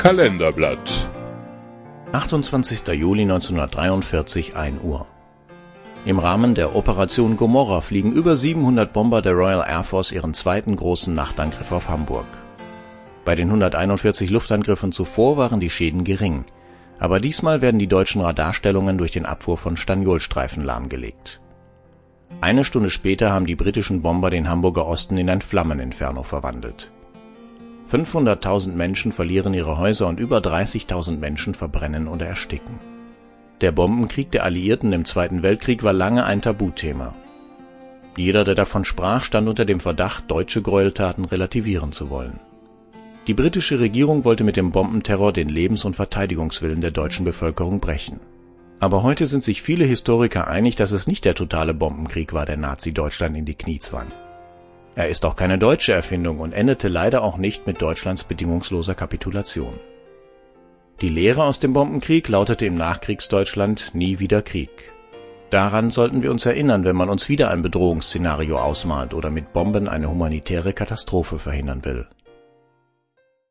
Kalenderblatt. 28. Juli 1943, 1 Uhr. Im Rahmen der Operation Gomorrha fliegen über 700 Bomber der Royal Air Force ihren zweiten großen Nachtangriff auf Hamburg. Bei den 141 Luftangriffen zuvor waren die Schäden gering, aber diesmal werden die deutschen Radarstellungen durch den Abwurf von Staniolstreifen lahmgelegt. Eine Stunde später haben die britischen Bomber den Hamburger Osten in ein Flammeninferno verwandelt. 500.000 Menschen verlieren ihre Häuser und über 30.000 Menschen verbrennen oder ersticken. Der Bombenkrieg der Alliierten im Zweiten Weltkrieg war lange ein Tabuthema. Jeder, der davon sprach, stand unter dem Verdacht, deutsche Gräueltaten relativieren zu wollen. Die britische Regierung wollte mit dem Bombenterror den Lebens- und Verteidigungswillen der deutschen Bevölkerung brechen. Aber heute sind sich viele Historiker einig, dass es nicht der totale Bombenkrieg war, der Nazi-Deutschland in die Knie zwang. Er ist auch keine deutsche Erfindung und endete leider auch nicht mit Deutschlands bedingungsloser Kapitulation. Die Lehre aus dem Bombenkrieg lautete im Nachkriegsdeutschland: nie wieder Krieg. Daran sollten wir uns erinnern, wenn man uns wieder ein Bedrohungsszenario ausmalt oder mit Bomben eine humanitäre Katastrophe verhindern will.